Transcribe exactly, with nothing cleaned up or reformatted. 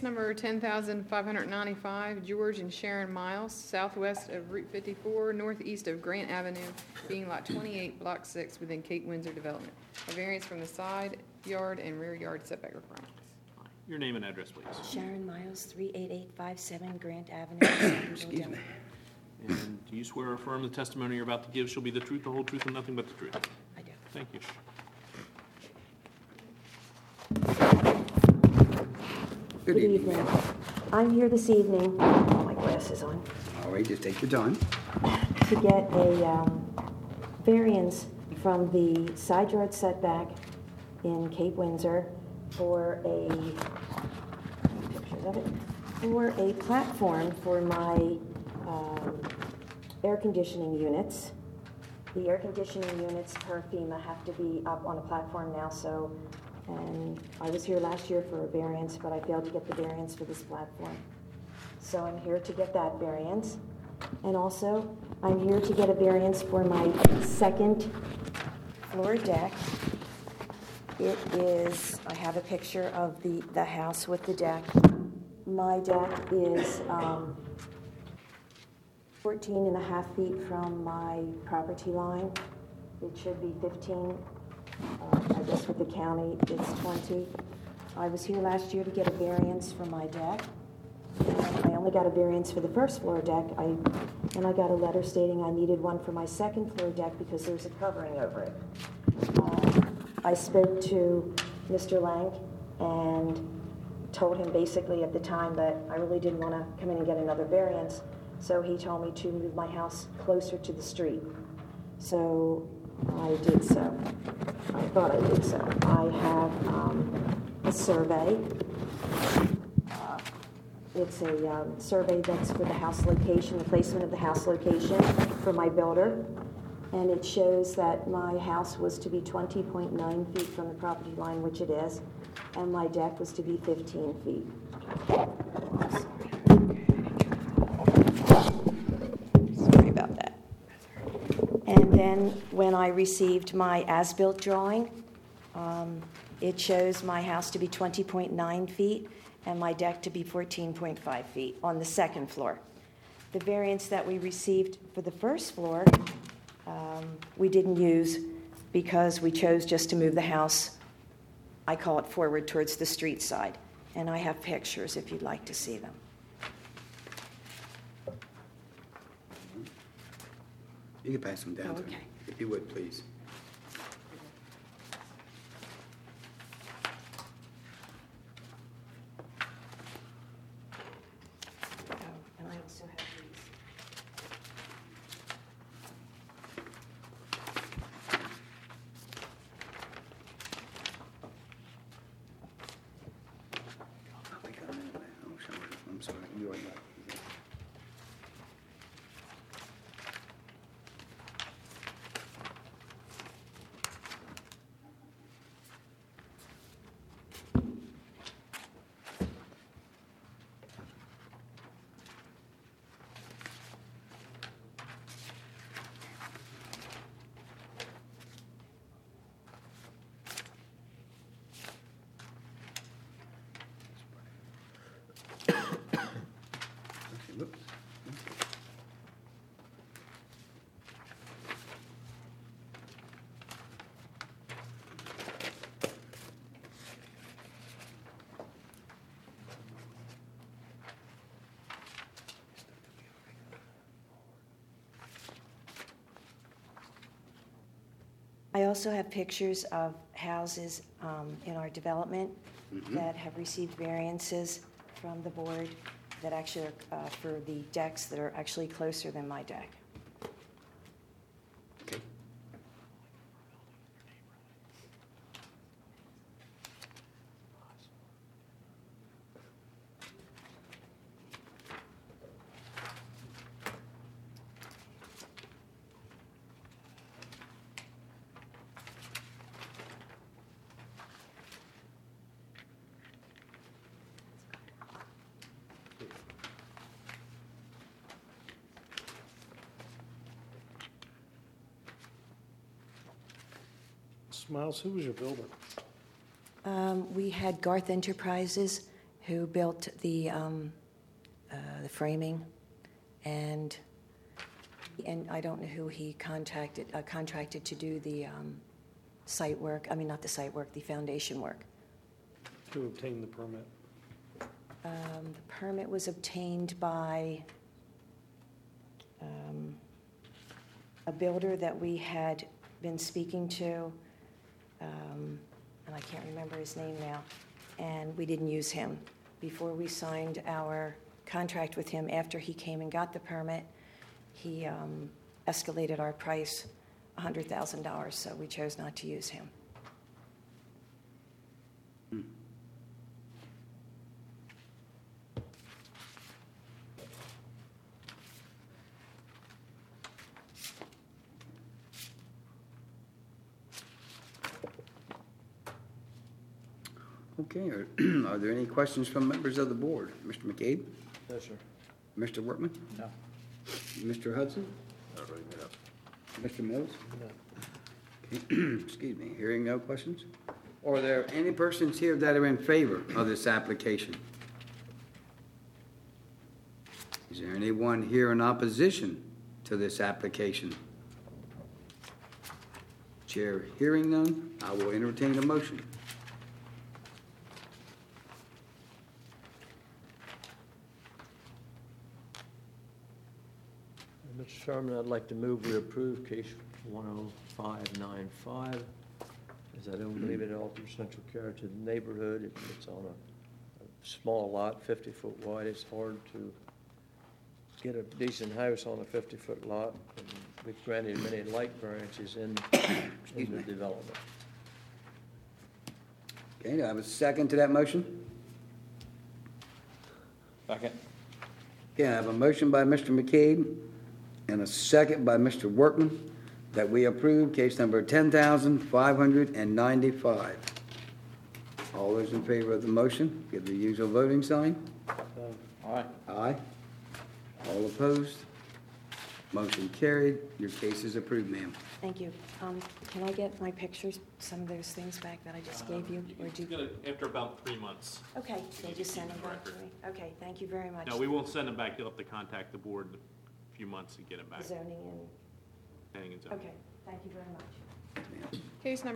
number ten thousand five hundred ninety-five, George and Sharon Miles, southwest of Route fifty-four, northeast of Grant Avenue, being lot twenty-eight, block six, within Cape Windsor Development. A variance from the side yard and rear yard setback requirements. Your name and address, please. Sharon Miles, three eight eight five seven Grant Avenue. Excuse me. And do you swear or affirm the testimony you're about to give shall be the truth, the whole truth, and nothing but the truth? I do. Thank you. Good Good evening. evening. I'm here this evening, put my glasses on, All right, just take your time. to get a um, variance from the side yard setback in Cape Windsor for a, pictures of it, for a platform for my um, air conditioning units. The air conditioning units per FEMA have to be up on a platform now, so, and I was here last year for a variance, but I failed to get the variance for this platform. So I'm here to get that variance. And also, I'm here to get a variance for my second floor deck. It is, I have a picture of the, the house with the deck. My deck is um, fourteen and a half feet from my property line. It should be fifteen. Uh, I guess with the county, it's twenty. I was here last year to get a variance for my deck. And I only got a variance for the first floor deck. I, and I got a letter stating I needed one for my second floor deck because there's a covering over it. Uh, I spoke to Mister Lang and told him basically at the time that I really didn't want to come in and get another variance. So he told me to move my house closer to the street. So I did so. I thought I did so. I have um, a survey. Uh, it's a um, survey that's for the house location, the placement of the house location for my builder. And it shows that my house was to be twenty point nine feet from the property line, which it is, and my deck was to be fifteen feet. Sorry about that. And then when I received my as-built drawing, um, it shows my house to be twenty point nine feet and my deck to be fourteen point five feet on the second floor. The variance that we received for the first floor, um, we didn't use because we chose just to move the house, I call it forward towards the street side. And I have pictures if you'd like to see them. You can pass them down Oh, to me, okay. if you would, please. Oh, and I also have these. Oh, we got a minute left. Oh, sorry. I'm sorry. You already got it. Okay, whoops. I also have pictures of houses um, in our development Mhm. that have received variances from the board that actually are uh, for the decks that are actually closer than my deck. Okay. Miles, who was your builder? Um, We had Garth Enterprises, who built the, um, uh, the framing, and, and I don't know who he contacted, uh, contracted to do the um, site work, I mean, not the site work, the foundation work. To obtain the permit. Um, The permit was obtained by um, a builder that we had been speaking to, um, and I can't remember his name now, and we didn't use him. Before we signed our contract with him, after he came and got the permit, he um, escalated our price one hundred thousand dollars, so we chose not to use him. Okay, are, are there any questions from members of the board? Mister McCabe? No, sir. Mister Workman? No. Mister Hudson? Mister Mills? No. Okay, excuse me, hearing no questions? Are there any persons here that are in favor of this application? Is there anyone here in opposition to this application? Chair hearing none, I will entertain a motion. Mister Chairman, I'd like to move we approve case one oh five nine five, as I don't believe it alters central character to the neighborhood. It- It's on a, a small lot, fifty foot wide. It's hard to get a decent house on a fifty foot lot, and we've granted many light variances in, in the development. Okay, do I have a second to that motion? Second. Okay, I have a motion by Mister McCabe and a second by Mister Workman that we approve case number ten thousand five hundred ninety-five. All those in favor of the motion, give the usual voting sign. Aye. Aye. All opposed? Motion carried. Your case is approved, ma'am. Thank you. Um, Can I get my pictures, some of those things back that I just gave you? Or do It's gonna- After about three months. Okay, so just send them back to me. Okay, thank you very much. No, we won't send them back. You'll have to contact the board in a few months to get them back. Zoning and, Planning and zoning. okay, thank you very much. Case number